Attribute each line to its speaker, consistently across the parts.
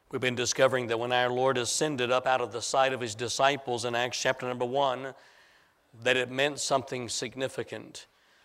Speaker 1: We've been discovering that when our Lord ascended up out of the sight of his disciples in Acts chapter number 1, that it meant something significant.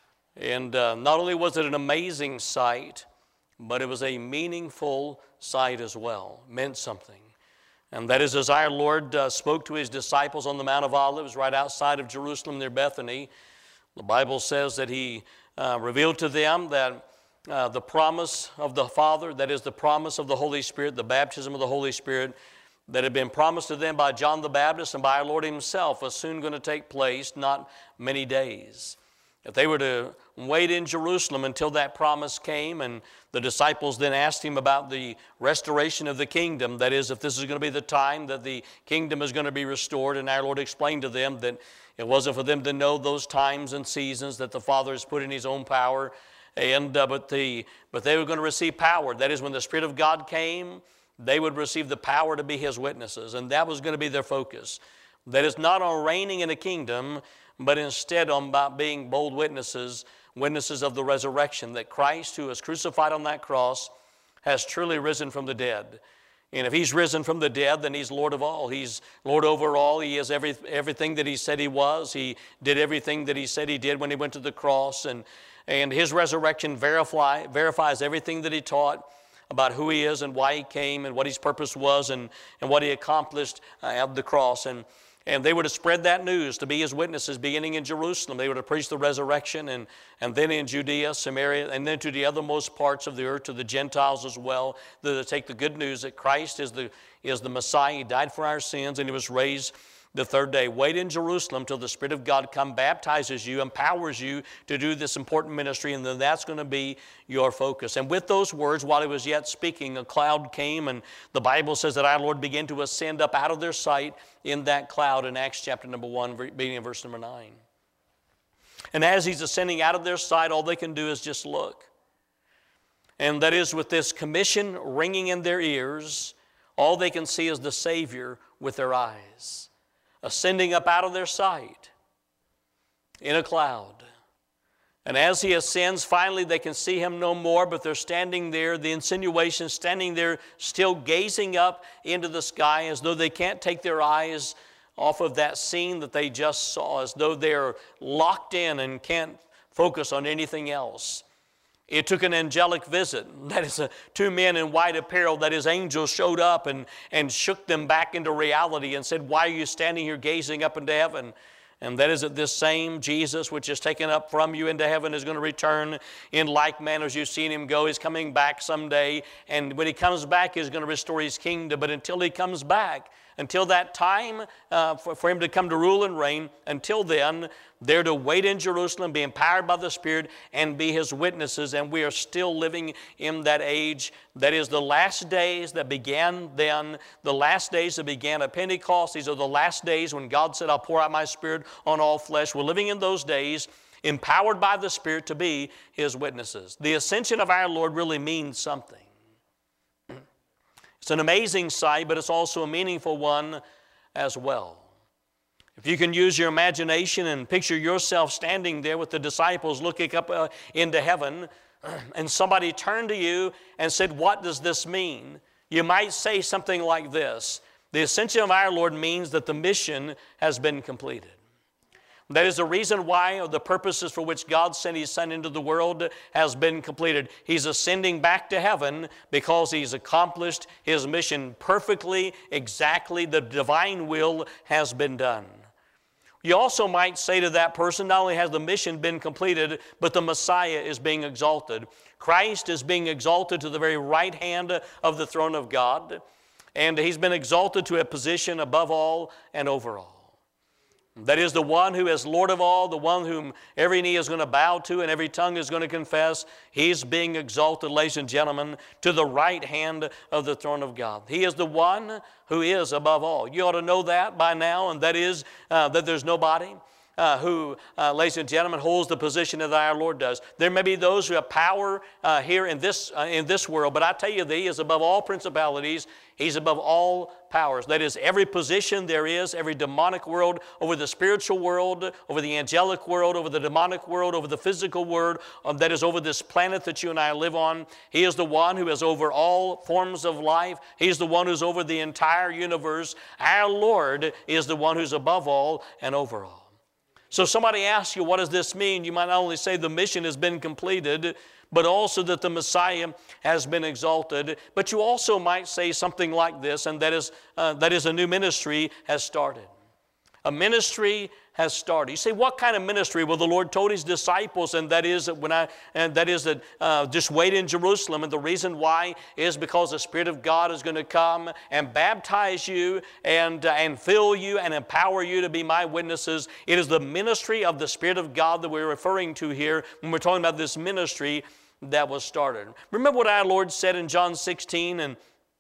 Speaker 1: And not only was it an amazing sight, but it was a meaningful sight as well. It meant something. And that is as our Lord spoke to his disciples on the Mount of Olives right outside of Jerusalem near Bethany. The Bible says that he revealed to them that the promise of the Father, that is the promise of the Holy Spirit, the baptism of the Holy Spirit, that had been promised to them by John the Baptist and by our Lord himself was soon going to take place, not many days. If they were to wait in Jerusalem until that promise came, and the disciples then asked him about the restoration of the kingdom, that is, if this is going to be the time that the kingdom is going to be restored, and our Lord explained to them that it wasn't for them to know those times and seasons that the Father has put in his own power, and but they were going to receive power. That is, when the Spirit of God came, they would receive the power to be his witnesses, and that was going to be their focus. That is not on reigning in a kingdom, but instead on being bold witnesses of the resurrection, that Christ, who was crucified on that cross, has truly risen from the dead. And if he's risen from the dead, then he's Lord of all. He's Lord over all. He is everything that he said he was. He did everything that he said he did when he went to the cross. And his resurrection verifies everything that he taught about who he is and why he came and what his purpose was and what he accomplished at the cross. And they were to spread that news, to be his witnesses, beginning in Jerusalem. They were to preach the resurrection, and then in Judea, Samaria, and then to the othermost parts of the earth, to the Gentiles as well. They're to take the good news that Christ is the Messiah. He died for our sins, and he was raised the third day. Wait in Jerusalem till the Spirit of God come, baptizes you, empowers you to do this important ministry, and then that's going to be your focus. And with those words, while he was yet speaking, a cloud came, and the Bible says that our Lord began to ascend up out of their sight in that cloud in Acts chapter number 1, beginning in verse number 9. And as he's ascending out of their sight, all they can do is just look. And that is, with this commission ringing in their ears, all they can see is the Savior with their eyes, ascending up out of their sight in a cloud. And as he ascends, finally they can see him no more, but they're standing there, the insinuation, standing there still gazing up into the sky as though they can't take their eyes off of that scene that they just saw, as though they're locked in and can't focus on anything else. It took an angelic visit. That is, two men in white apparel, that is, angels showed up and shook them back into reality and said, "Why are you standing here gazing up into heaven?" And that is that this same Jesus, which is taken up from you into heaven, is going to return in like manner as you've seen him go. He's coming back someday, and when he comes back, he's going to restore his kingdom. But until he comes back, until that time for him to come to rule and reign, until then, they're to wait in Jerusalem, be empowered by the Spirit, and be his witnesses. And we are still living in that age. That is the last days that began then, the last days that began at Pentecost. These are the last days when God said, "I'll pour out my Spirit on all flesh." We're living in those days, empowered by the Spirit to be his witnesses. The ascension of our Lord really means something. It's an amazing sight, but it's also a meaningful one as well. If you can use your imagination and picture yourself standing there with the disciples looking up into heaven, and somebody turned to you and said, "What does this mean?" You might say something like this: the ascension of our Lord means that the mission has been completed. That is the reason why, or the purposes for which God sent his Son into the world has been completed. He's ascending back to heaven because he's accomplished his mission perfectly, exactly. The divine will has been done. You also might say to that person, not only has the mission been completed, but the Messiah is being exalted. Christ is being exalted to the very right hand of the throne of God, and he's been exalted to a position above all and over all. That is the one who is Lord of all, the one whom every knee is going to bow to and every tongue is going to confess. He's being exalted, ladies and gentlemen, to the right hand of the throne of God. He is the one who is above all. You ought to know that by now, and that is that there's nobody ladies and gentlemen, holds the position that our Lord does. There may be those who have power here in this world, but I tell you that He is above all principalities. He's above all powers. That is, every position there is, every demonic world, over the spiritual world, over the angelic world, over the demonic world, over the physical world, that is over this planet that you and I live on. He is the one who is over all forms of life. He's the one who's over the entire universe. Our Lord is the one who's above all and over all. So somebody asks you, what does this mean? You might not only say the mission has been completed, but also that the Messiah has been exalted. But you also might say something like this, and that is a new ministry has started. A ministry has started. You say, what kind of ministry? Well, the Lord told His disciples, and that is that just wait in Jerusalem. And the reason why is because the Spirit of God is going to come and baptize you and fill you and empower you to be my witnesses. It is the ministry of the Spirit of God that we're referring to here when we're talking about this ministry that was started. Remember what our Lord said in John 16 and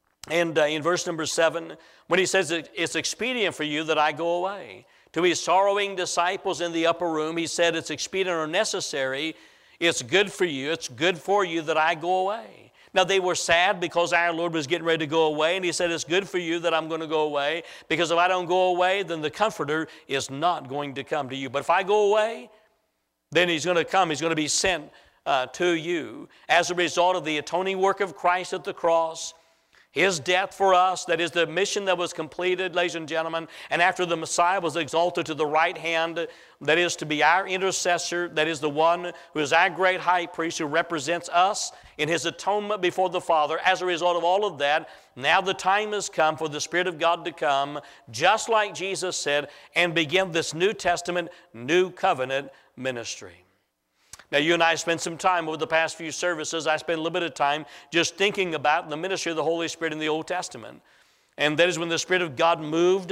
Speaker 1: in verse number 7, when He says it's expedient for you that I go away. To His sorrowing disciples in the upper room, He said it's expedient or necessary. It's good for you that I go away. Now they were sad because our Lord was getting ready to go away, and He said it's good for you that I'm going to go away, because if I don't go away, then the Comforter is not going to come to you. But if I go away, then He's going to come. He's going to be sent to you as a result of the atoning work of Christ at the cross. His death for us, that is the mission that was completed, ladies and gentlemen, and after the Messiah was exalted to the right hand, that is to be our intercessor, that is the one who is our great high priest who represents us in His atonement before the Father. As a result of all of that, now the time has come for the Spirit of God to come, just like Jesus said, and begin this New Testament, New Covenant ministry. Now, you and I spent some time over the past few services. I spent a little bit of time just thinking about the ministry of the Holy Spirit in the Old Testament. And that is when the Spirit of God moved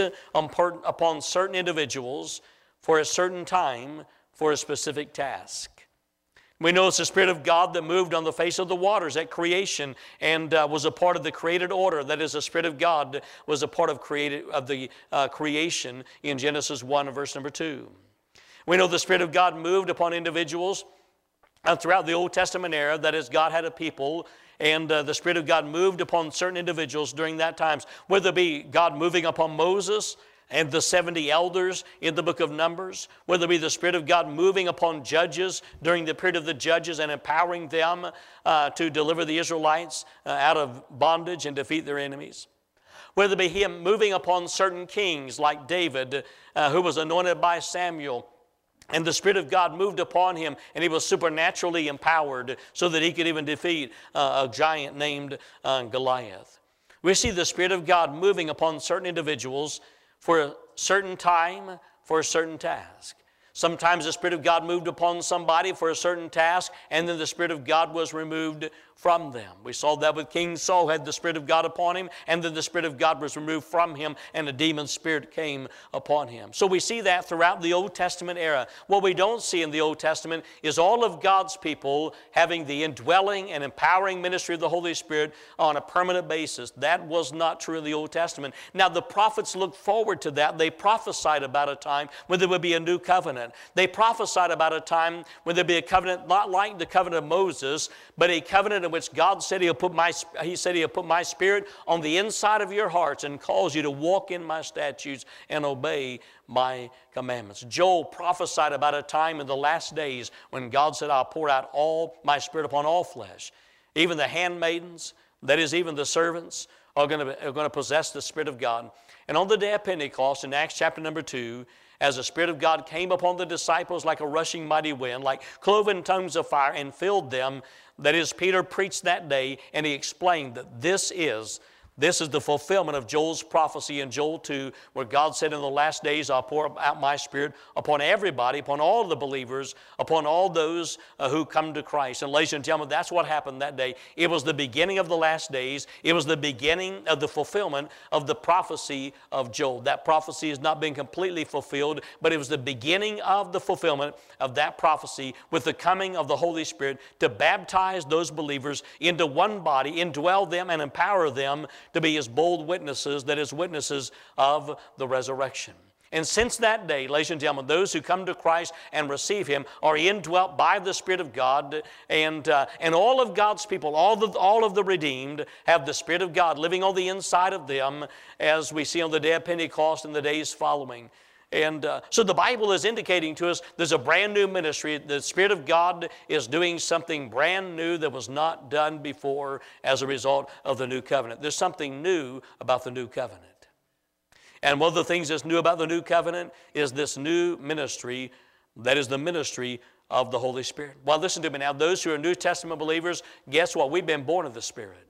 Speaker 1: upon certain individuals for a certain time, for a specific task. We know it's the Spirit of God that moved on the face of the waters at creation and was a part of the created order. That is, the Spirit of God was a part of the creation in Genesis 1 verse number 2. We know the Spirit of God moved upon individuals throughout the Old Testament era. That is, God had a people, and the Spirit of God moved upon certain individuals during that times, whether it be God moving upon Moses and the 70 elders in the book of Numbers, whether it be the Spirit of God moving upon judges during the period of the judges and empowering them to deliver the Israelites out of bondage and defeat their enemies. Whether it be Him moving upon certain kings like David, who was anointed by Samuel, and the Spirit of God moved upon him, and he was supernaturally empowered so that he could even defeat a giant named Goliath. We see the Spirit of God moving upon certain individuals for a certain time, for a certain task. Sometimes the Spirit of God moved upon somebody for a certain task, and then the Spirit of God was removed from them. We saw that with King Saul, had the Spirit of God upon him, and then the Spirit of God was removed from him, and a demon spirit came upon him. So we see that throughout the Old Testament era. What we don't see in the Old Testament is all of God's people having the indwelling and empowering ministry of the Holy Spirit on a permanent basis. That was not true in the Old Testament. Now the prophets looked forward to that. They prophesied about a time when there would be a new covenant. They prophesied about a time when there'd be a covenant not like the covenant of Moses, but a covenant in which God said He'll put my Spirit on the inside of your hearts and cause you to walk in my statutes and obey my commandments. Joel prophesied about a time in the last days when God said, I'll pour out all my Spirit upon all flesh. Even the handmaidens, that is, even the servants, are going to possess the Spirit of God. And on the day of Pentecost, in Acts chapter number 2, as the Spirit of God came upon the disciples like a rushing mighty wind, like cloven tongues of fire, and filled them, that is, Peter preached that day, and he explained that this is the fulfillment of Joel's prophecy in Joel 2, where God said, in the last days I'll pour out my Spirit upon everybody, upon all the believers, upon all those who come to Christ. And ladies and gentlemen, that's what happened that day. It was the beginning of the last days. It was the beginning of the fulfillment of the prophecy of Joel. That prophecy has not been completely fulfilled, but it was the beginning of the fulfillment of that prophecy with the coming of the Holy Spirit to baptize those believers into one body, indwell them and empower them to be His bold witnesses, that is, witnesses of the resurrection. And since that day, ladies and gentlemen, those who come to Christ and receive Him are indwelt by the Spirit of God, and all of God's people, all of the redeemed, have the Spirit of God living on the inside of them, as we see on the day of Pentecost and the days following. And so the Bible is indicating to us there's a brand new ministry. The Spirit of God is doing something brand new that was not done before as a result of the new covenant. There's something new about the new covenant. And one of the things that's new about the new covenant is this new ministry, that is the ministry of the Holy Spirit. Well, listen to me now. Those who are New Testament believers, guess what? We've been born of the Spirit.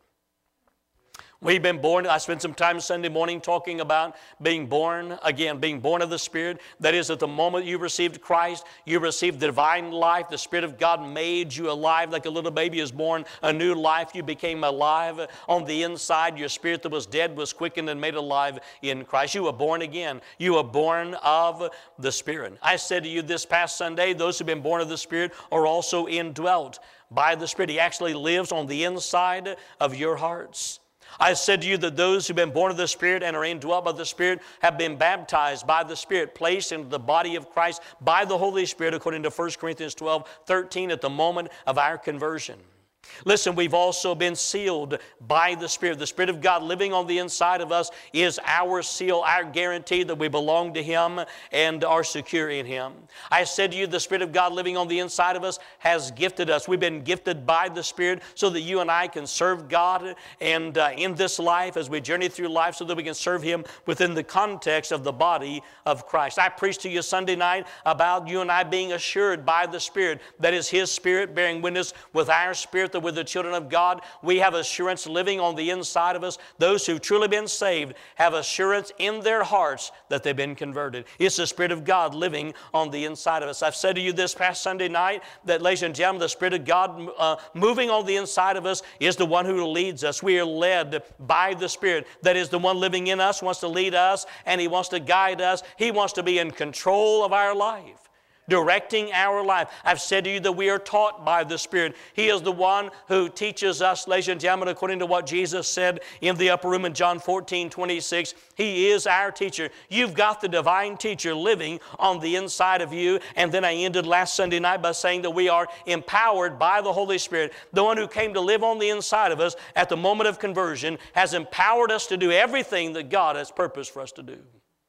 Speaker 1: We've been born. I spent some time Sunday morning talking about being born, again, being born of the Spirit. That is, at the moment you received Christ, you received the divine life. The Spirit of God made you alive like a little baby is born, a new life. You became alive on the inside. Your spirit that was dead was quickened and made alive in Christ. You were born again. You were born of the Spirit. I said to you this past Sunday, those who have been born of the Spirit are also indwelt by the Spirit. He actually lives on the inside of your hearts. I said to you that those who've been born of the Spirit and are indwelt by the Spirit have been baptized by the Spirit, placed into the body of Christ by the Holy Spirit, according to 1 Corinthians 12:13, at the moment of our conversion. Listen, we've also been sealed by the Spirit. The Spirit of God living on the inside of us is our seal, our guarantee that we belong to Him and are secure in Him. I said to you, the Spirit of God living on the inside of us has gifted us. We've been gifted by the Spirit so that you and I can serve God and in this life as we journey through life, so that we can serve Him within the context of the body of Christ. I preached to you Sunday night about you and I being assured by the Spirit. That is His Spirit bearing witness with our spirit that with the children of God, we have assurance living on the inside of us. Those who've truly been saved have assurance in their hearts that they've been converted. It's the Spirit of God living on the inside of us. I've said to you this past Sunday night that, ladies and gentlemen, the Spirit of God moving on the inside of us is the one who leads us. We are led by the Spirit. That is, the one living in us wants to lead us, and He wants to guide us. He wants to be in control of our life, directing our life. I've said to you that we are taught by the Spirit. He is the one who teaches us, ladies and gentlemen, according to what Jesus said in the upper room in John 14:26. He is our teacher. You've got the divine teacher living on the inside of you. And then I ended last Sunday night by saying that we are empowered by the Holy Spirit. The one who came to live on the inside of us at the moment of conversion has empowered us to do everything that God has purposed for us to do.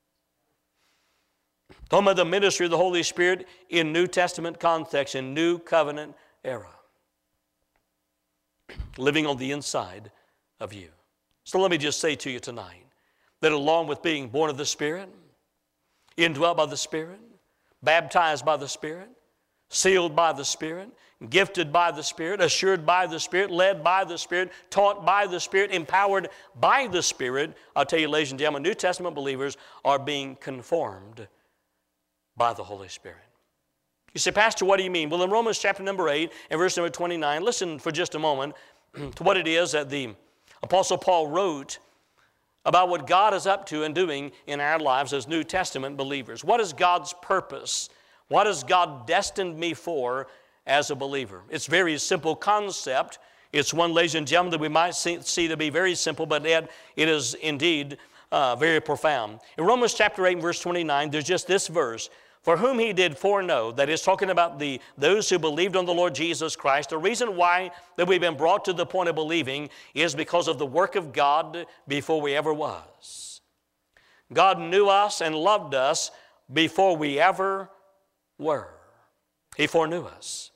Speaker 1: Talking about the ministry of the Holy Spirit in New Testament context, in New Covenant era. Living on the inside of you. So let me just say to you tonight that along with being born of the Spirit, indwelt by the Spirit, baptized by the Spirit, sealed by the Spirit, gifted by the Spirit, assured by the Spirit, led by the Spirit, taught by the Spirit, empowered by the Spirit, I'll tell you, ladies and gentlemen, New Testament believers are being conformed by the Holy Spirit. You say, Pastor, what do you mean? Well, in Romans chapter number 8 and verse number 29, listen for just a moment to what it is that the Apostle Paul wrote about what God is up to and doing in our lives as New Testament believers. What is God's purpose? What has God destined me for as a believer? It's a very simple concept. It's one, ladies and gentlemen, that we might see to be very simple, but yet it is indeed very profound. In Romans chapter 8 and verse 29, there's just this verse. For whom He did foreknow, that is talking about those who believed on the Lord Jesus Christ. The reason why that we've been brought to the point of believing is because of the work of God before we ever was. God knew us and loved us before we ever were. He foreknew us.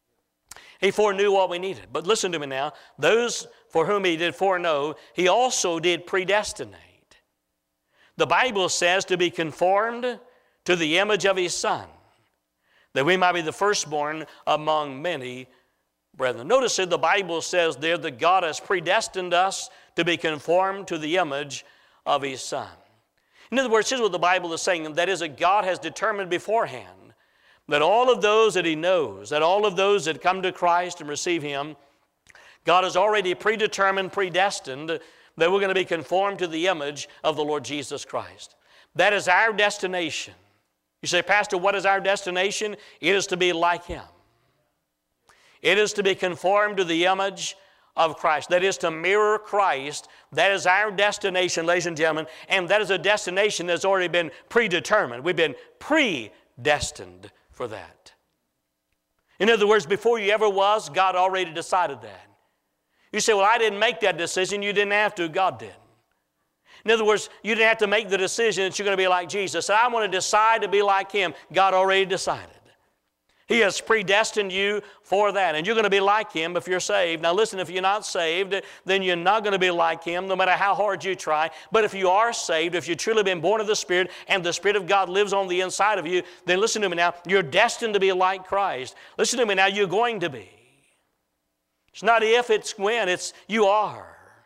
Speaker 1: He foreknew what we needed. But listen to me now. Those for whom He did foreknow, He also did predestinate. The Bible says to be conformed to the image of His Son, that we might be the firstborn among many brethren. Notice that the Bible says there that God has predestined us to be conformed to the image of His Son. In other words, here's what the Bible is saying, and that is that God has determined beforehand that all of those that He knows, that all of those that come to Christ and receive Him, God has already predetermined, predestined, that we're going to be conformed to the image of the Lord Jesus Christ. That is our destination. You say, Pastor, what is our destination? It is to be like Him. It is to be conformed to the image of Christ. That is to mirror Christ. That is our destination, ladies and gentlemen, and that is a destination that's already been predetermined. We've been predestined for that. In other words, before you ever was, God already decided that. You say, well, I didn't make that decision. You didn't have to. God did. In other words, you didn't have to make the decision that you're going to be like Jesus. I want to decide to be like Him. God already decided. He has predestined you for that. And you're going to be like Him if you're saved. Now listen, if you're not saved, then you're not going to be like Him no matter how hard you try. But if you are saved, if you've truly been born of the Spirit and the Spirit of God lives on the inside of you, then listen to me now, you're destined to be like Christ. Listen to me now, you're going to be. It's not if, it's when, it's you are.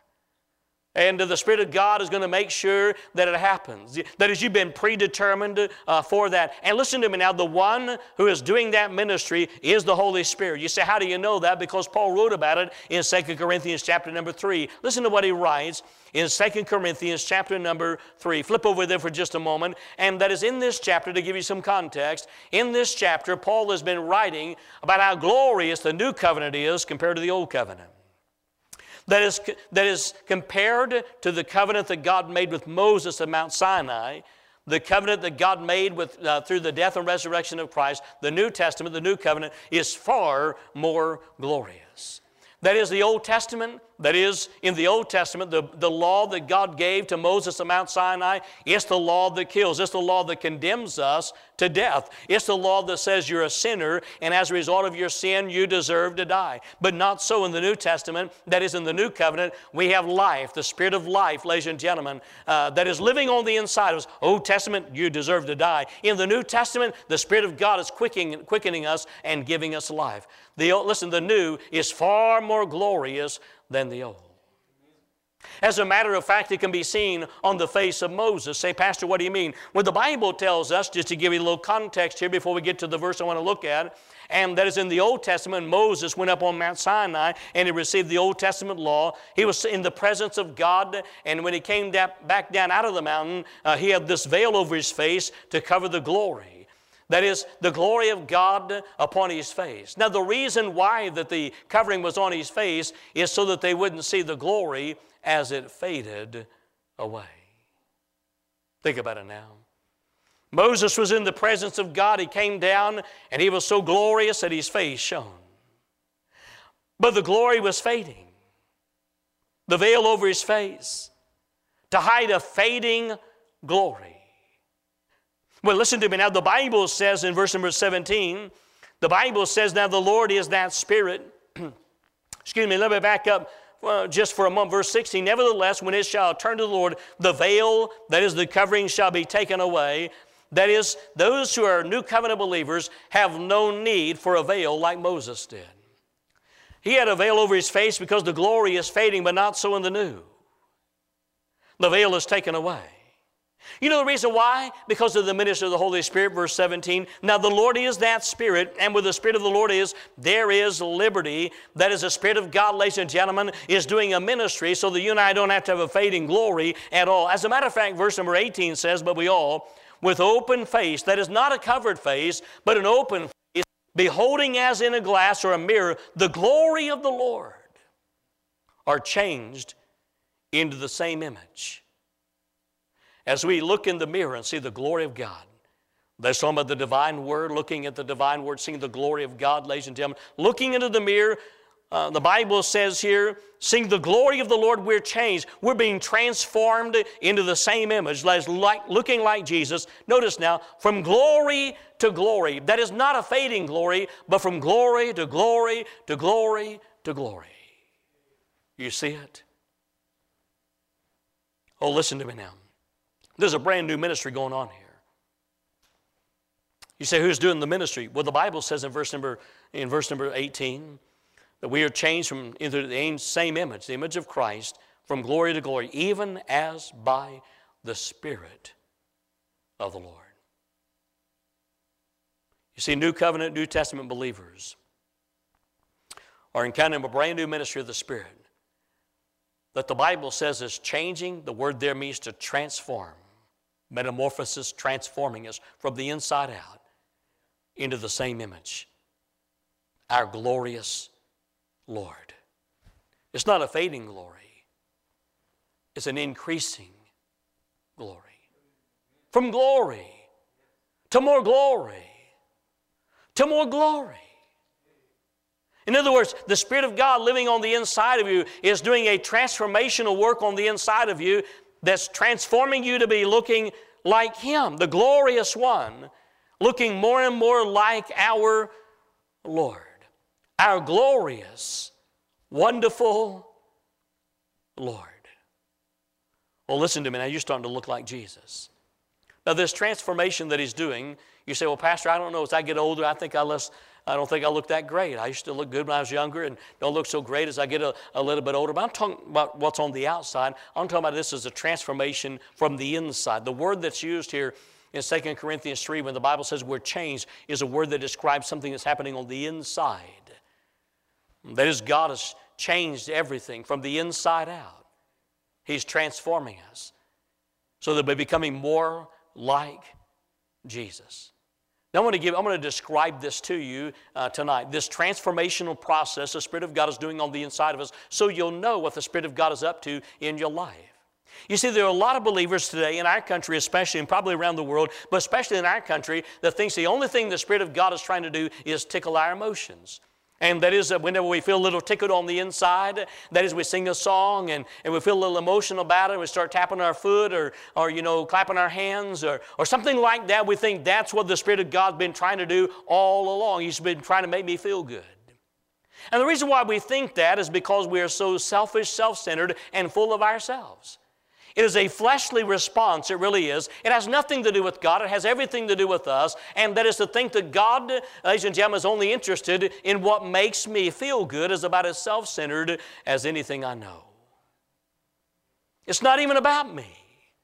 Speaker 1: And the Spirit of God is going to make sure that it happens. That is, you've been predetermined for that. And listen to me now, the one who is doing that ministry is the Holy Spirit. You say, how do you know that? Because Paul wrote about it in 2 Corinthians chapter number 3. Listen to what he writes in 2 Corinthians chapter number 3. Flip over there for just a moment. And that is in this chapter, to give you some context, in this chapter, Paul has been writing about how glorious the new covenant is compared to the old covenant. That is compared to the covenant that God made with Moses at Mount Sinai, the covenant that God made with, through the death and resurrection of Christ. The New Testament, the new covenant, is far more glorious. That is the Old Testament. That is, in the Old Testament, the law that God gave to Moses at Mount Sinai, it's the law that kills. It's the law that condemns us to death. It's the law that says you're a sinner, and as a result of your sin, you deserve to die. But not so in the New Testament. That is, in the New Covenant, we have life, the Spirit of life, ladies and gentlemen, that is living on the inside of us. Old Testament, you deserve to die. In the New Testament, the Spirit of God is quickening us and giving us life. Listen, the new is far more glorious than the old. As a matter of fact, it can be seen on the face of Moses. Say, Pastor, what do you mean? Well, the Bible tells us, just to give you a little context here before we get to the verse I want to look at, and that is in the Old Testament, Moses went up on Mount Sinai and he received the Old Testament law. He was in the presence of God, and when he came back down out of the mountain, he had this veil over his face to cover the glory. That is, the glory of God upon his face. Now, the reason why that the covering was on his face is so that they wouldn't see the glory as it faded away. Think about it now. Moses was in the presence of God. He came down, and he was so glorious that his face shone. But the glory was fading. The veil over his face to hide a fading glory. Well, listen to me now. The Bible says in verse number 17, the Bible says, now the Lord is that Spirit. Excuse me, let me back up just for a moment. Verse 16, nevertheless, when it shall turn to the Lord, the veil, that is the covering, shall be taken away. That is, those who are new covenant believers have no need for a veil like Moses did. He had a veil over his face because the glory is fading, but not so in the new. The veil is taken away. You know the reason why? Because of the ministry of the Holy Spirit, verse 17. Now the Lord is that Spirit, and where the Spirit of the Lord is, there is liberty. That is, the Spirit of God, ladies and gentlemen, is doing a ministry so that you and I don't have to have a fading glory at all. As a matter of fact, verse number 18 says, but we all, with open face, that is not a covered face, but an open face, beholding as in a glass or a mirror the glory of the Lord, are changed into the same image. As we look in the mirror and see the glory of God, there's some of the divine word, looking at the divine word, seeing the glory of God, ladies and gentlemen. Looking into the mirror, the Bible says here, seeing the glory of the Lord, we're changed. We're being transformed into the same image, looking like Jesus. Notice now, from glory to glory. That is not a fading glory, but from glory to glory to glory to glory. You see it? Oh, listen to me now. There's a brand new ministry going on here. You say, who's doing the ministry? Well, the Bible says in verse number 18 that we are changed into the same image, the image of Christ, from glory to glory, even as by the Spirit of the Lord. You see, New Covenant, New Testament believers are encountering a brand new ministry of the Spirit that the Bible says is changing. The word there means to transform. Metamorphosis, transforming us from the inside out into the same image, our glorious Lord. It's not a fading glory. It's an increasing glory. From glory to more glory to more glory. In other words, the Spirit of God living on the inside of you is doing a transformational work on the inside of you that's transforming you to be looking like Him, the glorious one, looking more and more like our Lord, our glorious, wonderful Lord. Well, listen to me now. You're starting to look like Jesus. Now, this transformation that He's doing, you say, well, Pastor, I don't know. As I get older, I don't think I look that great. I used to look good when I was younger and don't look so great as I get a little bit older. But I'm talking about what's on the outside. I'm talking about this as a transformation from the inside. The word that's used here in 2 Corinthians 3, when the Bible says we're changed, is a word that describes something that's happening on the inside. That is, God has changed everything from the inside out. He's transforming us so that we're becoming more like Jesus. Now I'm going to describe this to you tonight. This transformational process the Spirit of God is doing on the inside of us, so you'll know what the Spirit of God is up to in your life. You see, there are a lot of believers today in our country especially, and probably around the world, but especially in our country, that thinks the only thing the Spirit of God is trying to do is tickle our emotions. And that is that whenever we feel a little tickled on the inside, that is we sing a song and we feel a little emotional about it, and we start tapping our foot or clapping our hands or something like that. We think that's what the Spirit of God's been trying to do all along. He's been trying to make me feel good. And the reason why we think that is because we are so selfish, self-centered, and full of ourselves. It is a fleshly response, it really is. It has nothing to do with God, it has everything to do with us, and that is to think that God, ladies and gentlemen, is only interested in what makes me feel good, is about as self-centered as anything I know. It's not even about me.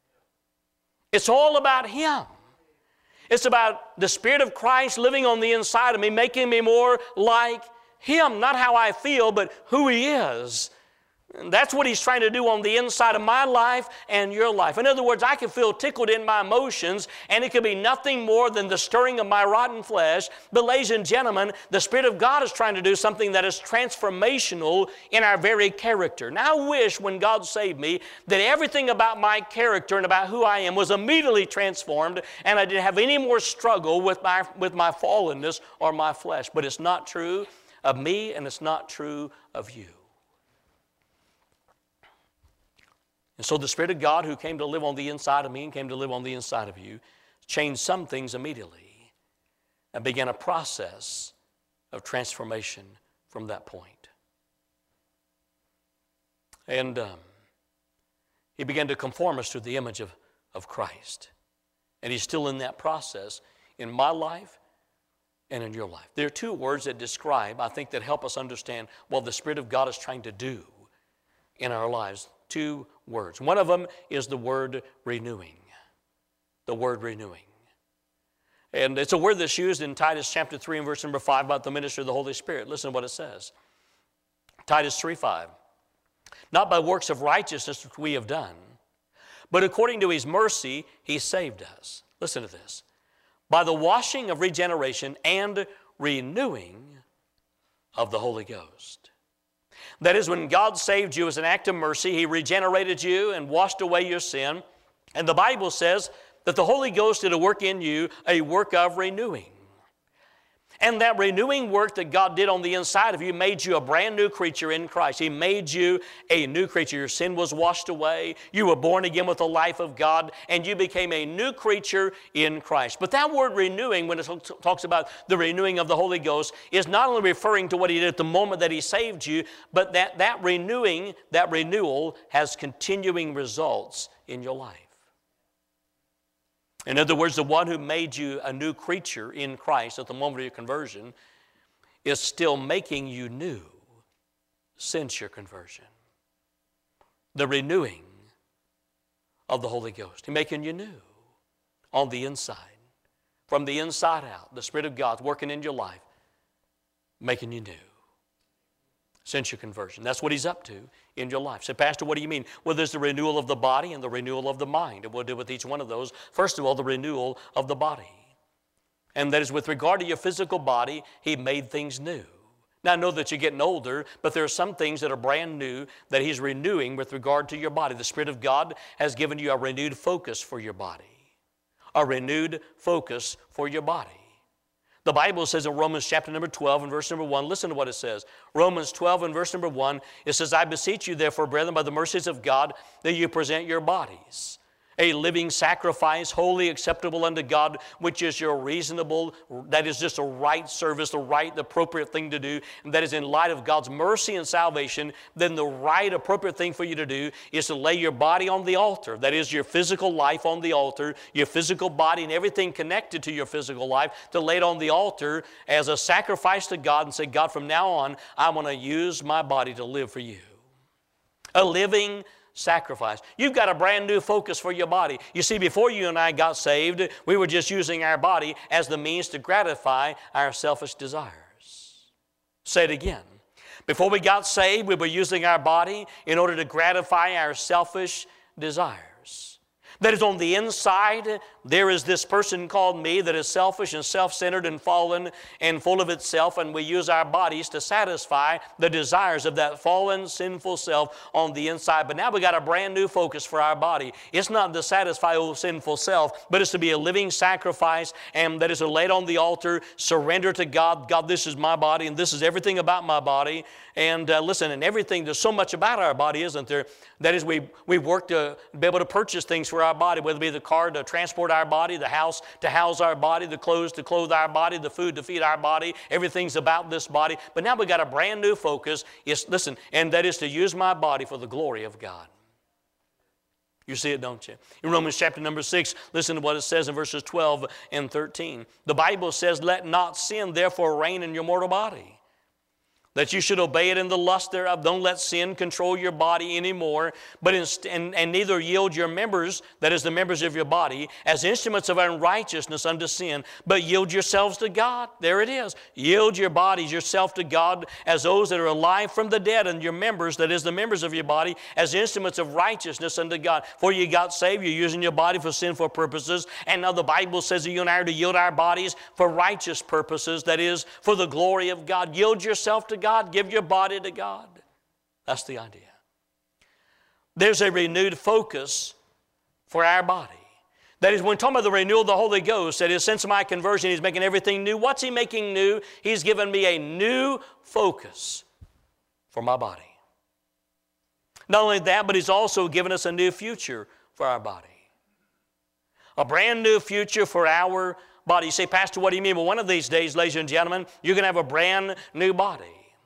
Speaker 1: It's all about Him. It's about the Spirit of Christ living on the inside of me, making me more like Him, not how I feel, but who He is. And that's what He's trying to do on the inside of my life and your life. In other words, I can feel tickled in my emotions, and it could be nothing more than the stirring of my rotten flesh. But ladies and gentlemen, the Spirit of God is trying to do something that is transformational in our very character. Now I wish when God saved me that everything about my character and about who I am was immediately transformed, and I didn't have any more struggle with my fallenness or my flesh. But it's not true of me, and it's not true of you. And so the Spirit of God who came to live on the inside of me and came to live on the inside of you changed some things immediately and began a process of transformation from that point. And He began to conform us to the image of Christ. And He's still in that process in my life and in your life. There are two words that describe, I think, that help us understand what the Spirit of God is trying to do in our lives. Two words. One of them is the word renewing. The word renewing. And it's a word that's used in Titus chapter 3 and verse number 5 about the ministry of the Holy Spirit. Listen to what it says. Titus 3:5. Not by works of righteousness which we have done, but according to His mercy He saved us. Listen to this. By the washing of regeneration and renewing of the Holy Ghost. That is, when God saved you as an act of mercy, He regenerated you and washed away your sin. And the Bible says that the Holy Ghost did a work in you, a work of renewing. And that renewing work that God did on the inside of you made you a brand new creature in Christ. He made you a new creature. Your sin was washed away. You were born again with the life of God, and you became a new creature in Christ. But that word renewing, when it talks about the renewing of the Holy Ghost, is not only referring to what He did at the moment that He saved you, but that renewing, that renewal has continuing results in your life. In other words, the one who made you a new creature in Christ at the moment of your conversion is still making you new since your conversion. The renewing of the Holy Ghost. He's making you new on the inside. From the inside out, the Spirit of God's working in your life, making you new since your conversion. That's what He's up to in your life. Say, Pastor, what do you mean? Well, there's the renewal of the body and the renewal of the mind. And we'll deal with each one of those. First of all, the renewal of the body. And that is with regard to your physical body, He made things new. Now, I know that you're getting older, but there are some things that are brand new that He's renewing with regard to your body. The Spirit of God has given you a renewed focus for your body. A renewed focus for your body. The Bible says in Romans chapter number 12 and verse number 1, listen to what it says. Romans 12 and verse number 1, it says, I beseech you therefore, brethren, by the mercies of God, that you present your bodies a living sacrifice, wholly acceptable unto God, which is your reasonable, that is just a right service, the right, the appropriate thing to do, and that is in light of God's mercy and salvation, then the right, appropriate thing for you to do is to lay your body on the altar. That is your physical life on the altar, your physical body and everything connected to your physical life, to lay it on the altar as a sacrifice to God and say, God, from now on, I want to use my body to live for you. A living sacrifice. You've got a brand new focus for your body. You see, before you and I got saved, we were just using our body as the means to gratify our selfish desires. Say it again. Before we got saved, we were using our body in order to gratify our selfish desires. That is, on the inside, there is this person called me that is selfish and self-centered and fallen and full of itself, and we use our bodies to satisfy the desires of that fallen, sinful self on the inside. But now we got a brand new focus for our body. It's not to satisfy old sinful self, but it's to be a living sacrifice, and that is to lay it on the altar, surrender to God. God, this is my body, and this is everything about my body. And listen, and everything, there's so much about our body, isn't there? That is, we work to be able to purchase things for our body, whether it be the car to transport our body, the house to house our body, the clothes to clothe our body, the food to feed our body. Everything's about this body. But now we got a brand new focus. Listen, and that is to use my body for the glory of God. You see it, don't you? In Romans chapter number 6, listen to what it says in verses 12 and 13. The Bible says, let not sin therefore reign in your mortal body, that you should obey it in the lust thereof. Don't let sin control your body anymore, but and neither yield your members, that is the members of your body, as instruments of unrighteousness unto sin, but yield yourselves to God. There it is. Yield your bodies, yourself to God, as those that are alive from the dead, and your members, that is the members of your body, as instruments of righteousness unto God. For you got saved, you're using your body for sinful purposes, and now the Bible says that you and I are to yield our bodies for righteous purposes, that is, for the glory of God. Yield yourself to God, give your body to God. That's the idea. There's a renewed focus for our body. That is, when talking about the renewal of the Holy Ghost, that is, since my conversion, He's making everything new. What's He making new? He's given me a new focus for my body. Not only that, but He's also given us a new future for our body. A brand new future for our body. You say, Pastor, what do you mean? Well, one of these days, ladies and gentlemen, you're going to have a brand new body.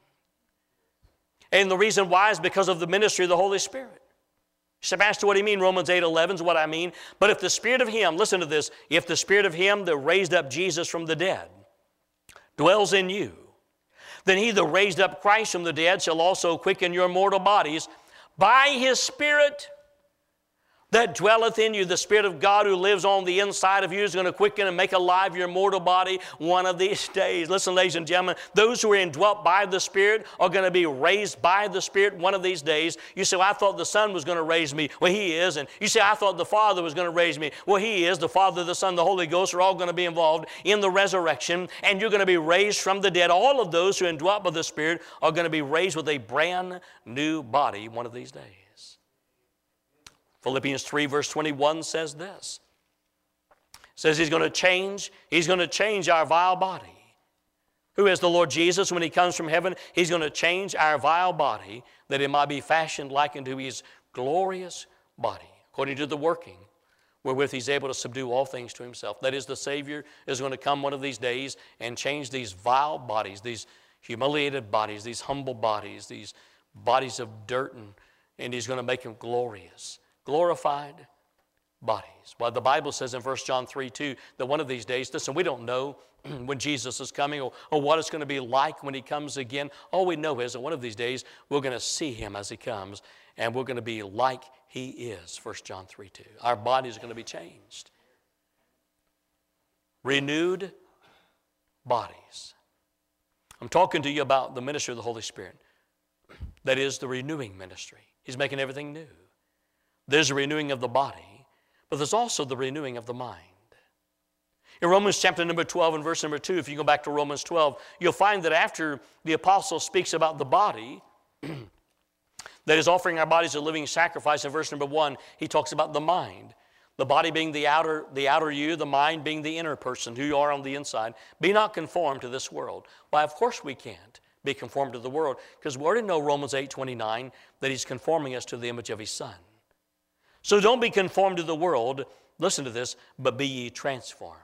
Speaker 1: And the reason why is because of the ministry of the Holy Spirit. You say, Pastor, what do you mean? Romans 8:11 is what I mean. But if the Spirit of Him, listen to this, if the Spirit of Him that raised up Jesus from the dead dwells in you, then He that raised up Christ from the dead shall also quicken your mortal bodies by His Spirit that dwelleth in you. The Spirit of God who lives on the inside of you is going to quicken and make alive your mortal body one of these days. Listen, ladies and gentlemen, those who are indwelt by the Spirit are going to be raised by the Spirit one of these days. You say, well, I thought the Son was going to raise me. Well, He is. And you say, I thought the Father was going to raise me. Well, He is. The Father, the Son, the Holy Ghost are all going to be involved in the resurrection, and you're going to be raised from the dead. All of those who are indwelt by the Spirit are going to be raised with a brand new body one of these days. Philippians 3 verse 21 says this. It says He's going to change our vile body. Who is the Lord Jesus? When He comes from heaven, He's going to change our vile body that it might be fashioned like unto His glorious body, according to the working wherewith He's able to subdue all things to Himself. That is, the Savior is going to come one of these days and change these vile bodies, these humiliated bodies, these humble bodies, these bodies of dirt, and He's going to make them glorious. Glorified bodies. Well, the Bible says in 1 John 3:2 that one of these days, listen, we don't know when Jesus is coming or what it's going to be like when He comes again. All we know is that one of these days we're going to see Him as He comes, and we're going to be like He is, 1 John 3:2. Our bodies are going to be changed. Renewed bodies. I'm talking to you about the ministry of the Holy Spirit. That is the renewing ministry. He's making everything new. There's a renewing of the body, but there's also the renewing of the mind. In Romans chapter number 12 and verse number 2, if you go back to Romans 12, you'll find that after the apostle speaks about the body, that is offering our bodies a living sacrifice, in verse number 1, he talks about the mind. The body being the outer you, the mind being the inner person, who you are on the inside. Be not conformed to this world. Why, of course we can't be conformed to the world, because we already know Romans 8:29, that he's conforming us to the image of his Son. So don't be conformed to the world, listen to this, but be ye transformed.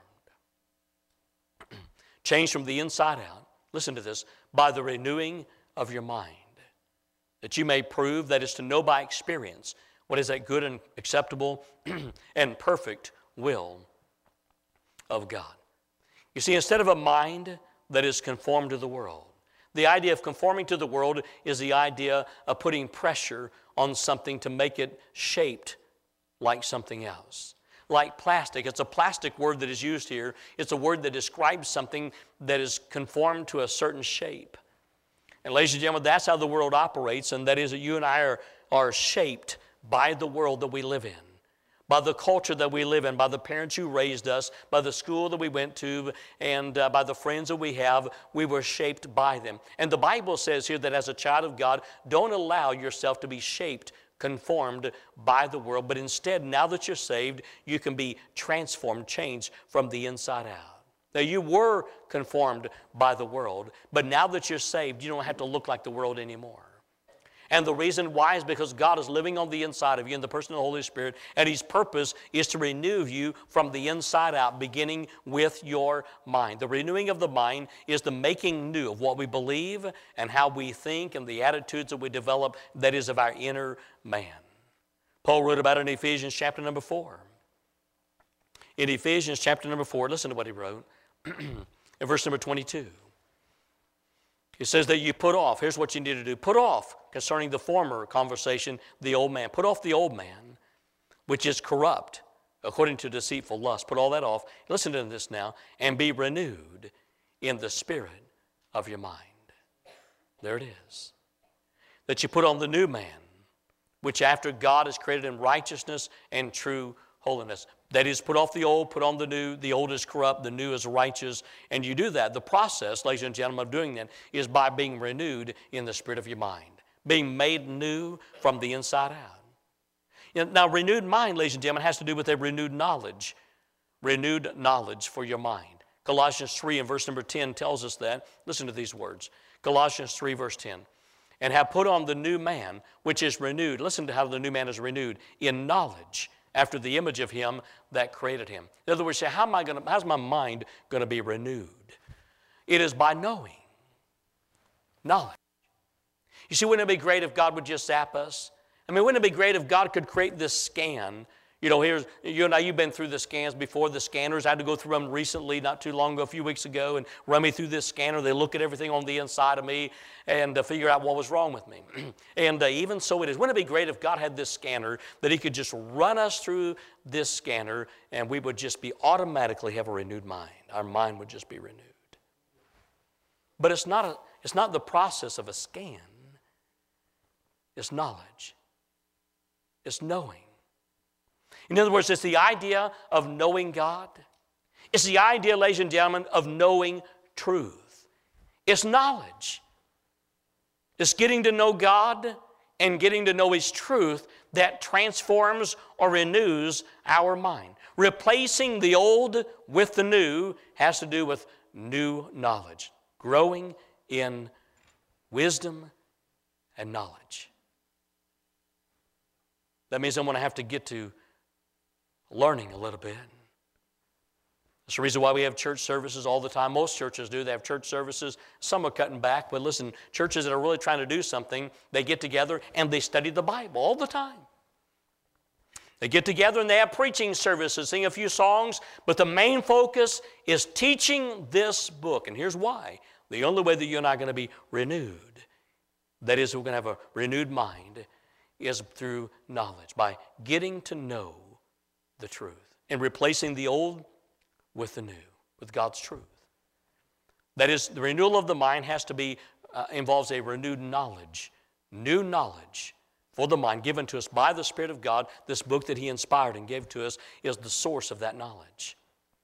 Speaker 1: Change from the inside out, listen to this, by the renewing of your mind, that you may prove, that is to know by experience, what is that good and acceptable and perfect will of God. You see, instead of a mind that is conformed to the world, the idea of conforming to the world is the idea of putting pressure on something to make it shaped like something else. Like plastic. It's a plastic word that is used here. It's a word that describes something that is conformed to a certain shape. And ladies and gentlemen, that's how the world operates, and that is that you and I are shaped by the world that we live in, by the culture that we live in, by the parents who raised us, by the school that we went to, and by the friends that we have. We were shaped by them. And the Bible says here that as a child of God, don't allow yourself to be shaped, conformed by the world, but instead, now that you're saved, you can be transformed, changed from the inside out. Now, you were conformed by the world, but now that you're saved, you don't have to look like the world anymore. And the reason why is because God is living on the inside of you in the person of the Holy Spirit, and his purpose is to renew you from the inside out, beginning with your mind. The renewing of the mind is the making new of what we believe and how we think and the attitudes that we develop, that is of our inner man. Paul wrote about it in Ephesians chapter number 4. In Ephesians chapter number 4, listen to what he wrote in verse number 22. It says that you put off, here's what you need to do, put off, concerning the former conversation, the old man. Put off the old man, which is corrupt, according to deceitful lust. Put all that off. Listen to this now. And be renewed in the spirit of your mind. There it is. That you put on the new man, which after God is created in righteousness and true holiness. That is, put off the old, put on the new. The old is corrupt, the new is righteous. And you do that. The process, ladies and gentlemen, of doing that is by being renewed in the spirit of your mind. Being made new from the inside out. Now, renewed mind, ladies and gentlemen, has to do with a renewed knowledge. Renewed knowledge for your mind. Colossians 3 and verse number 10 tells us that. Listen to these words. Colossians 3 verse 10. And have put on the new man, which is renewed. Listen to how the new man is renewed. In knowledge, after the image of him that created him. In other words, say, how's my mind going to be renewed? It is by knowing. Knowledge. You see, wouldn't it be great if God would just zap us? I mean, wouldn't it be great if God could create this scan? You know, you and I, you've been through the scans before, the scanners. I had to go through them recently, not too long ago, a few weeks ago, and run me through this scanner. They look at everything on the inside of me and figure out what was wrong with me. And even so it is. Wouldn't it be great if God had this scanner, that he could just run us through this scanner, and we would just be automatically have a renewed mind. Our mind would just be renewed. But it's not the process of a scan. It's knowledge. It's knowing. In other words, it's the idea of knowing God. It's the idea, ladies and gentlemen, of knowing truth. It's knowledge. It's getting to know God and getting to know his truth that transforms or renews our mind. Replacing the old with the new has to do with new knowledge. Growing in wisdom and knowledge. That means I'm going to have to get to learning a little bit. That's the reason why we have church services all the time. Most churches do. They have church services. Some are cutting back. But listen, churches that are really trying to do something, they get together and they study the Bible all the time. They get together and they have preaching services, sing a few songs, but the main focus is teaching this book. And here's why. The only way that you and I are going to be renewed, that is, we're going to have a renewed mind, is through knowledge, by getting to know the truth and replacing the old with the new, with God's truth. That is, the renewal of the mind has to be, involves a renewed knowledge, new knowledge for the mind given to us by the Spirit of God. This book that he inspired and gave to us is the source of that knowledge.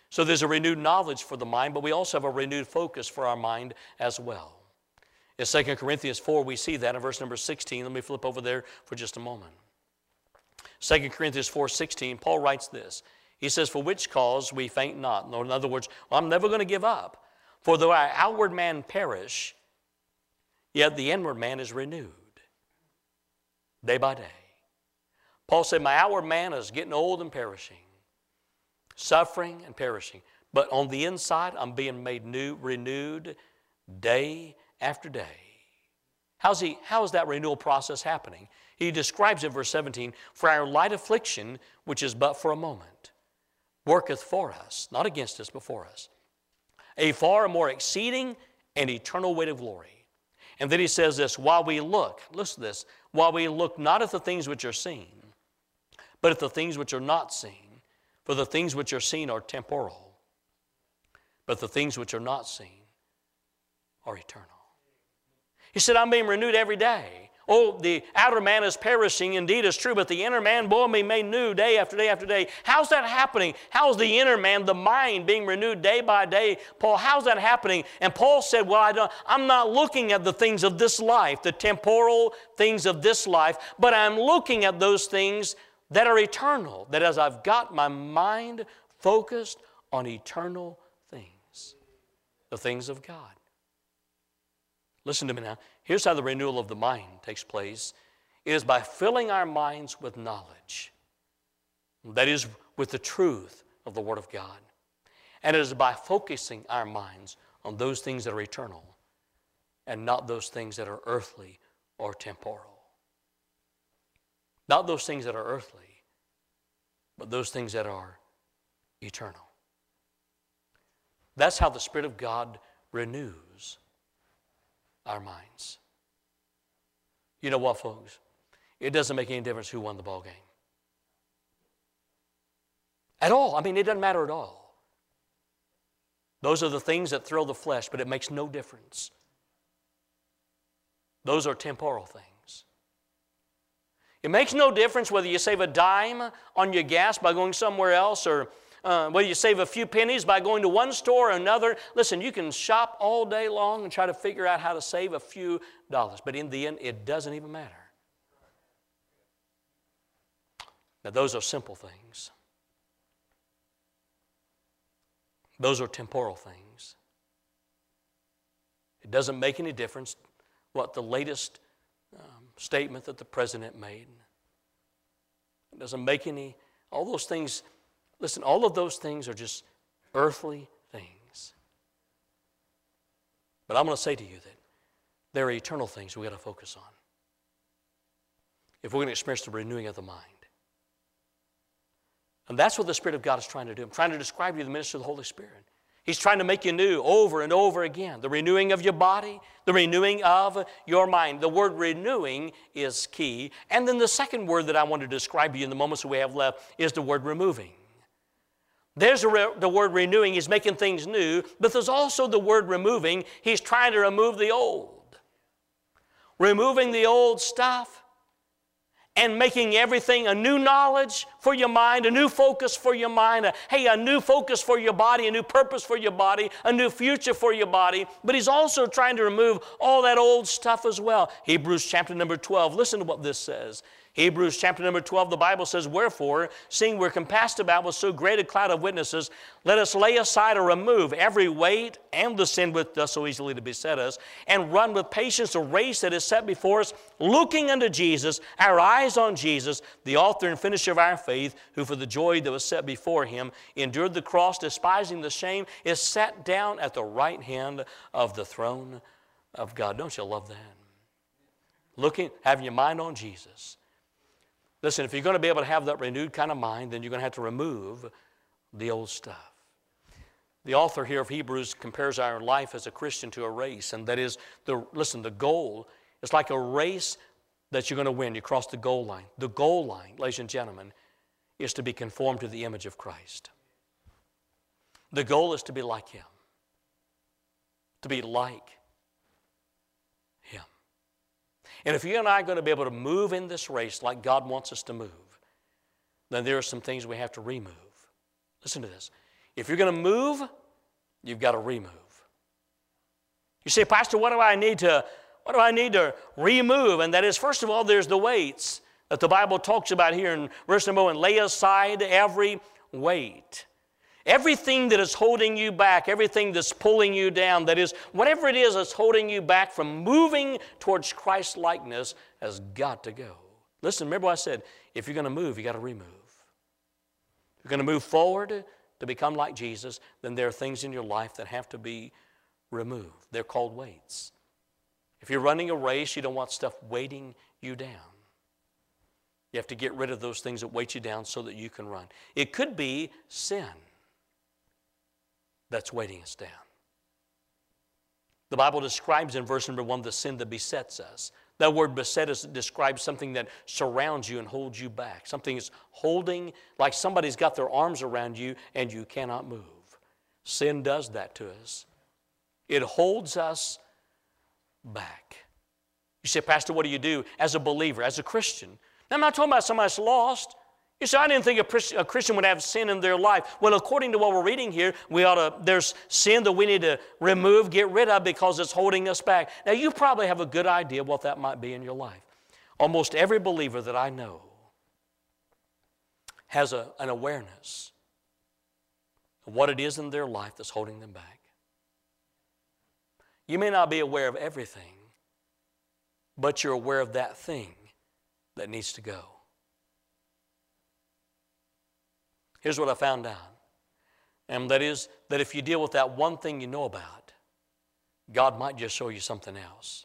Speaker 1: So there's a renewed knowledge for the mind, but we also have a renewed focus for our mind as well. In 2 Corinthians 4, we see that in verse number 16. Let me flip over there for just a moment. 2 Corinthians 4:16, Paul writes this. He says, for which cause we faint not. In other words, I'm never going to give up. For though our outward man perish, yet the inward man is renewed day by day. Paul said, my outward man is getting old and perishing, suffering and perishing. But on the inside, I'm being made new, renewed day after day. How is that renewal process happening? He describes in verse 17, for our light affliction, which is but for a moment, worketh for us, not against us, but for us, a far more exceeding and eternal weight of glory. And then he says this, while we look, listen to this, while we look not at the things which are seen, but at the things which are not seen. For the things which are seen are temporal, but the things which are not seen are eternal. He said, I'm being renewed every day. Oh, the outer man is perishing, indeed it's true, but the inner man, boy, being made new day after day after day. How's that happening? How's the inner man, the mind, being renewed day by day? Paul, how's that happening? And Paul said, well, I'm not looking at the things of this life, the temporal things of this life, but I'm looking at those things that are eternal, that as I've got my mind focused on eternal things, the things of God. Listen to me now. Here's how the renewal of the mind takes place. It is by filling our minds with knowledge. That is, with the truth of the Word of God. And it is by focusing our minds on those things that are eternal and not those things that are earthly or temporal. Not those things that are earthly, but those things that are eternal. That's how the Spirit of God renews our minds. You know what, folks? It doesn't make any difference who won the ball game. At all. I mean, it doesn't matter at all. Those are the things that thrill the flesh, but it makes no difference. Those are temporal things. It makes no difference whether you save a dime on your gas by going somewhere else or whether you save a few pennies by going to one store or another. Listen, you can shop all day long and try to figure out how to save a few dollars, but in the end, it doesn't even matter. Now, those are simple things. Those are temporal things. It doesn't make any difference what the latest statement that the president made. It doesn't make any, all those things, listen, all of those things are just earthly things. But I'm going to say to you that there are eternal things we've got to focus on if we're going to experience the renewing of the mind. And that's what the Spirit of God is trying to do. I'm trying to describe to you the ministry of the Holy Spirit. He's trying to make you new over and over again. The renewing of your body, the renewing of your mind. The word renewing is key. And then the second word that I want to describe to you in the moments that we have left is the word removing. There's the word renewing. He's making things new. But there's also the word removing. He's trying to remove the old. Removing the old stuff and making everything a new knowledge for your mind, a new focus for your mind, a new focus for your body, a new purpose for your body, a new future for your body. But he's also trying to remove all that old stuff as well. Hebrews chapter number 12, listen to what this says. Hebrews chapter number 12, the Bible says, wherefore, seeing we're compassed about with so great a cloud of witnesses, let us lay aside or remove every weight and the sin which does so easily to beset us, and run with patience a race that is set before us, looking unto Jesus, our eyes on Jesus, the author and finisher of our faith, who for the joy that was set before him endured the cross, despising the shame, is sat down at the right hand of the throne of God. Don't you love that? Having your mind on Jesus. Listen, if you're going to be able to have that renewed kind of mind, then you're going to have to remove the old stuff. The author here of Hebrews compares our life as a Christian to a race, and that is, the goal is like a race that you're going to win. You cross the goal line. The goal line, ladies and gentlemen, is to be conformed to the image of Christ. The goal is to be like Him, to be like Him. And if you and I are going to be able to move in this race like God wants us to move, then there are some things we have to remove. Listen to this. If you're going to move, you've got to remove. You say, Pastor, what do I need to remove? And that is, first of all, there's the weights that the Bible talks about here in verse number 1. Lay aside every weight. Everything that is holding you back, everything that's pulling you down, that is, whatever it is that's holding you back from moving towards Christ-likeness has got to go. Listen, remember what I said, if you're going to move, you've got to remove. If you're going to move forward to become like Jesus, then there are things in your life that have to be removed. They're called weights. If you're running a race, you don't want stuff weighting you down. You have to get rid of those things that weight you down so that you can run. It could be sin that's weighting us down. The Bible describes in verse number 1 the sin that besets us. That word beset describes something that surrounds you and holds you back. Something is holding, like somebody's got their arms around you and you cannot move. Sin does that to us. It holds us back. You say, Pastor, what do you do as a believer, as a Christian? Now, I'm not talking about somebody that's lost. You say, I didn't think a Christian would have sin in their life. Well, according to what we're reading here, there's sin that we need to remove, get rid of because it's holding us back. Now, you probably have a good idea what that might be in your life. Almost every believer that I know has an awareness of what it is in their life that's holding them back. You may not be aware of everything, but you're aware of that thing that needs to go. Here's what I found out, and that is that if you deal with that one thing you know about, God might just show you something else.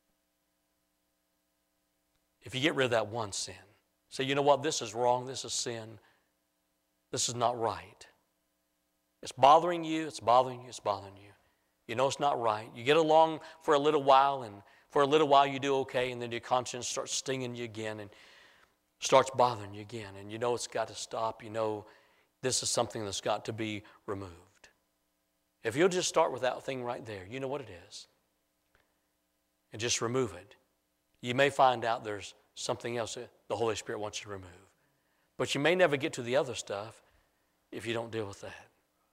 Speaker 1: If you get rid of that one sin, say, you know what, this is wrong, this is sin, this is not right. It's bothering you, it's bothering you, it's bothering you. You know it's not right. You get along for a little while, and for a little while you do okay, and then your conscience starts stinging you again and starts bothering you again, and you know it's got to stop. You know this is something that's got to be removed. If you'll just start with that thing right there, you know what it is, and just remove it, you may find out there's something else that the Holy Spirit wants you to remove. But you may never get to the other stuff if you don't deal with that.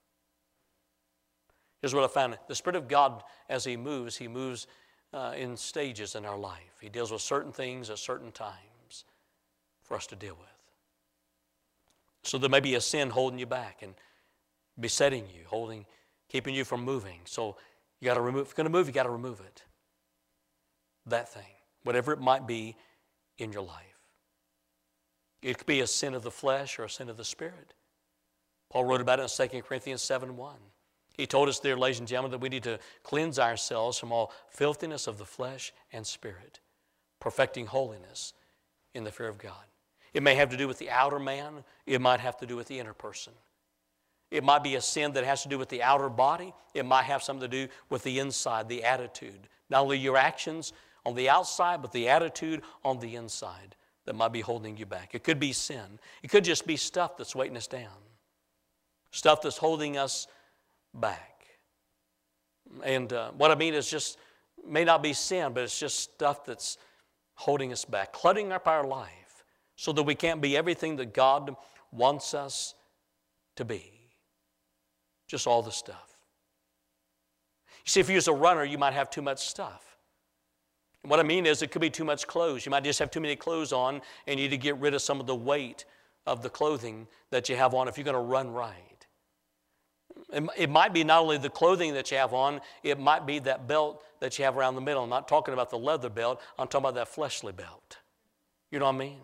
Speaker 1: Here's what I found. The Spirit of God, as He moves in stages in our life. He deals with certain things at certain times for us to deal with. So there may be a sin holding you back and besetting you, keeping you from moving. So you got to remove. If you're going to move, you got to remove it. That thing, whatever it might be in your life. It could be a sin of the flesh or a sin of the spirit. Paul wrote about it in 2 Corinthians 7:1. He told us there, ladies and gentlemen, that we need to cleanse ourselves from all filthiness of the flesh and spirit, perfecting holiness in the fear of God. It may have to do with the outer man. It might have to do with the inner person. It might be a sin that has to do with the outer body. It might have something to do with the inside, the attitude. Not only your actions on the outside, but the attitude on the inside that might be holding you back. It could be sin. It could just be stuff that's weighting us down, stuff that's holding us back. And what I mean is just, may not be sin, but it's just stuff that's holding us back, cluttering up our life so that we can't be everything that God wants us to be. Just all the stuff. You see, if you was a runner, you might have too much stuff. And what I mean is it could be too much clothes. You might just have too many clothes on and you need to get rid of some of the weight of the clothing that you have on if you're going to run right. It might be not only the clothing that you have on, it might be that belt that you have around the middle. I'm not talking about the leather belt. I'm talking about that fleshly belt. You know what I mean?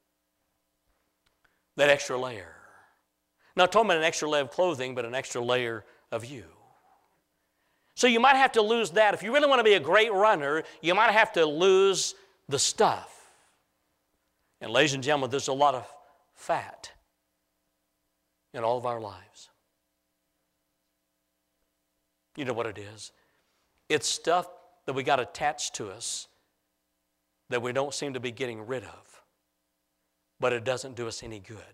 Speaker 1: That extra layer. Not talking about an extra layer of clothing, but an extra layer of you. So you might have to lose that. If you really want to be a great runner, you might have to lose the stuff. And ladies and gentlemen, there's a lot of fat in all of our lives. You know what it is? It's stuff that we got attached to us that we don't seem to be getting rid of, but it doesn't do us any good.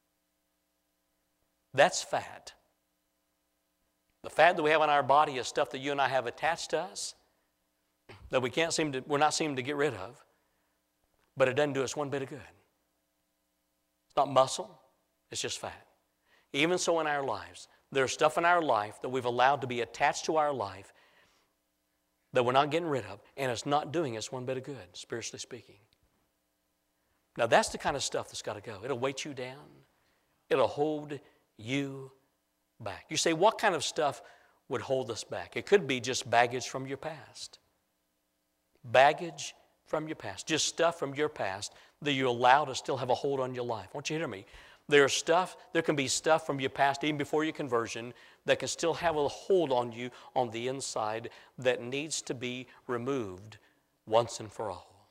Speaker 1: That's fat. The fat that we have on our body is stuff that you and I have attached to us that we're not seeming to get rid of, but it doesn't do us one bit of good. It's not muscle, it's just fat. Even so in our lives, There's stuff in our life that we've allowed to be attached to our life that we're not getting rid of, and it's not doing us one bit of good, spiritually speaking. Now, that's the kind of stuff that's got to go. It'll weight you down. It'll hold you back. You say, what kind of stuff would hold us back? It could be just baggage from your past. Baggage from your past. Just stuff from your past that you allow to still have a hold on your life. I want you to hear me. There can be stuff from your past, even before your conversion, that can still have a hold on you on the inside that needs to be removed once and for all.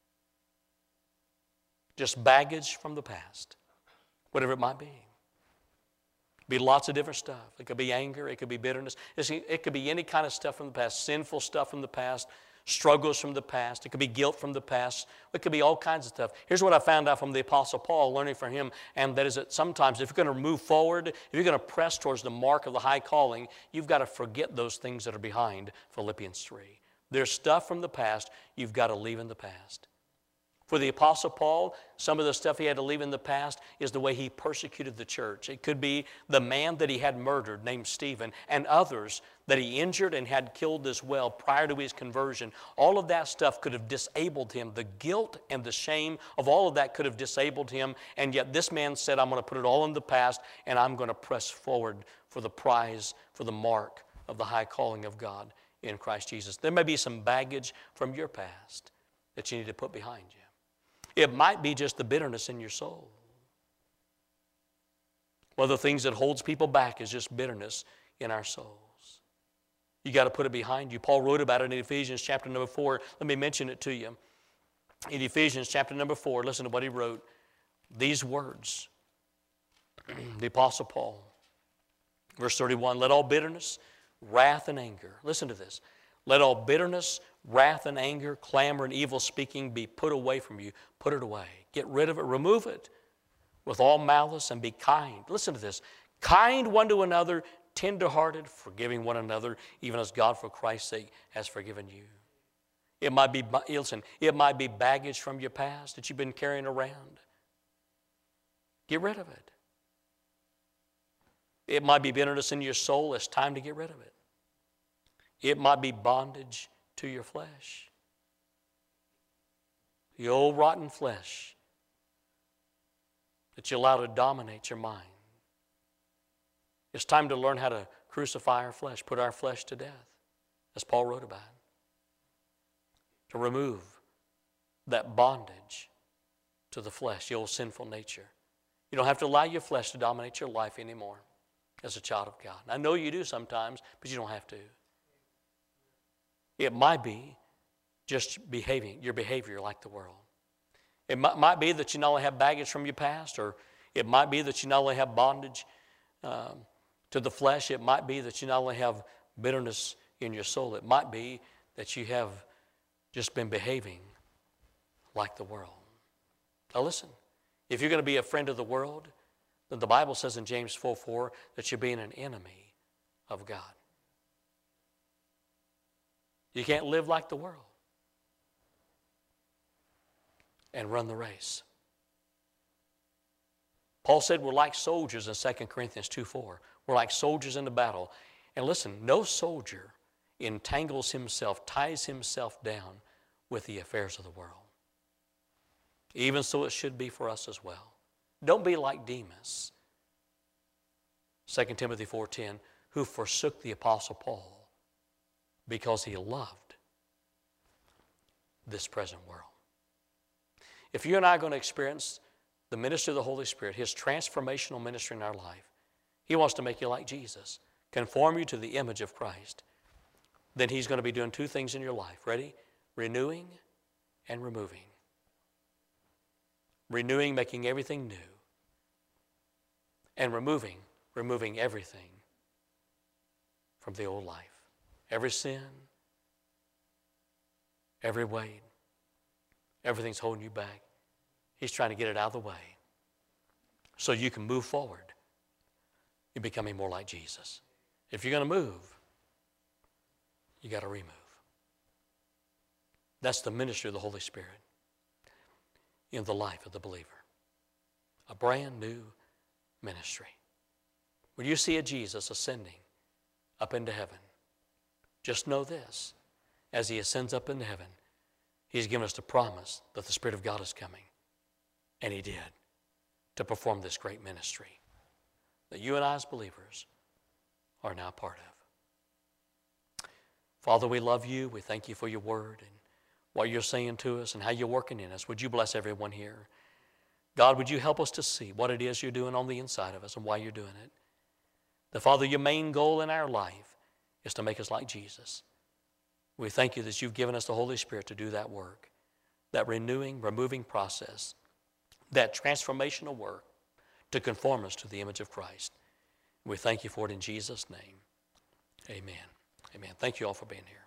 Speaker 1: Just baggage from the past, whatever it might be. Be lots of different stuff. It could be anger. It could be bitterness. It could be any kind of stuff from the past, sinful stuff from the past, struggles from the past. It could be guilt from the past. It could be all kinds of stuff. Here's what I found out from the Apostle Paul, learning from him, and that is that sometimes if you're going to move forward, if you're going to press towards the mark of the high calling, you've got to forget those things that are behind, Philippians 3. There's stuff from the past you've got to leave in the past. For the Apostle Paul, some of the stuff he had to leave in the past is the way he persecuted the church. It could be the man that he had murdered named Stephen and others that he injured and had killed as well prior to his conversion. All of that stuff could have disabled him. The guilt and the shame of all of that could have disabled him, and yet this man said, I'm going to put it all in the past and I'm going to press forward for the prize, for the mark of the high calling of God in Christ Jesus. There may be some baggage from your past that you need to put behind you. It might be just the bitterness in your soul. One of the things that holds people back is just bitterness in our souls. You got to put it behind you. Paul wrote about it in Ephesians chapter number 4. Let me mention it to you. In Ephesians chapter number 4, listen to what he wrote. These words, the Apostle Paul, verse 31, let all bitterness, wrath, and anger, listen to this, let all bitterness, wrath, and anger, clamor, and evil speaking be put away from you. Put it away. Get rid of it. Remove it with all malice and be kind. Listen to this. Kind one to another, tenderhearted, forgiving one another, even as God for Christ's sake has forgiven you. It might be, listen, it might be baggage from your past that you've been carrying around. Get rid of it. It might be bitterness in your soul. It's time to get rid of it. It might be bondage to your flesh. The old rotten flesh that you allow to dominate your mind. It's time to learn how to crucify our flesh, put our flesh to death, as Paul wrote about. To remove that bondage to the flesh, the old sinful nature. You don't have to allow your flesh to dominate your life anymore as a child of God. I know you do sometimes, but you don't have to. It might be just your behavior like the world. It might be that you not only have baggage from your past, or it might be that you not only have bondage to the flesh, it might be that you not only have bitterness in your soul, it might be that you have just been behaving like the world. Now listen, if you're going to be a friend of the world, then the Bible says in James 4:4 that you're being an enemy of God. You can't live like the world and run the race. Paul said we're like soldiers in 2 Corinthians 2:4. We're like soldiers in the battle. And listen, no soldier entangles himself, ties himself down with the affairs of the world. Even so it should be for us as well. Don't be like Demas, 2 Timothy 4:10, who forsook the Apostle Paul because he loved this present world. If you and I are going to experience the ministry of the Holy Spirit, His transformational ministry in our life, He wants to make you like Jesus, conform you to the image of Christ. Then He's going to be doing two things in your life. Ready? Renewing and removing. Renewing, making everything new. And removing everything from the old life. Every sin, every weight, everything's holding you back. He's trying to get it out of the way so you can move forward in becoming more like Jesus. If you're going to move, you got to remove. That's the ministry of the Holy Spirit in the life of the believer. A brand new ministry. when you see a Jesus ascending up into heaven, just know this: as he ascends up into heaven, he's given us the promise that the Spirit of God is coming. And he did, to perform this great ministry that you and I as believers are now part of. Father, we love you. We thank you for your word and what you're saying to us and how you're working in us. Would you bless everyone here? God, would you help us to see what it is you're doing on the inside of us and why you're doing it? The Father, your main goal in our life is to make us like Jesus. We thank you that you've given us the Holy Spirit to do that work, that renewing, removing process, that transformational work to conform us to the image of Christ. We thank you for it in Jesus' name. Amen. Amen. Thank you all for being here.